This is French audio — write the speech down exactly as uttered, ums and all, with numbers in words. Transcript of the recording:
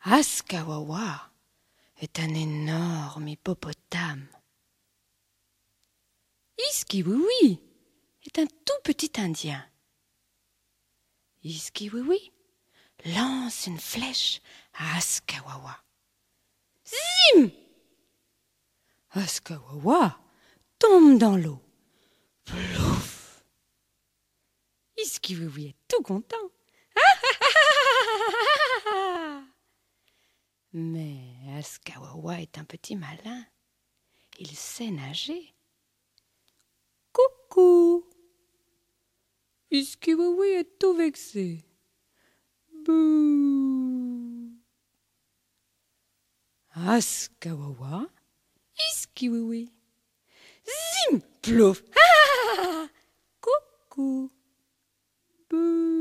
Askawawa est un énorme hippopotame. Iskiwiwi est un tout petit Indien. Iskiwiwi lance une flèche à Askawawa. Zim! Askawawa tombe dans l'eau. Plouf! Iskiwiwi est tout content. Mais Askawawa est un petit malin. Il sait nager. Coucou! Iskiwiwi est tout vexé. Bouh! Askawawa, Iskiwiwi. Zim! Plouf! Coucou! Bouh!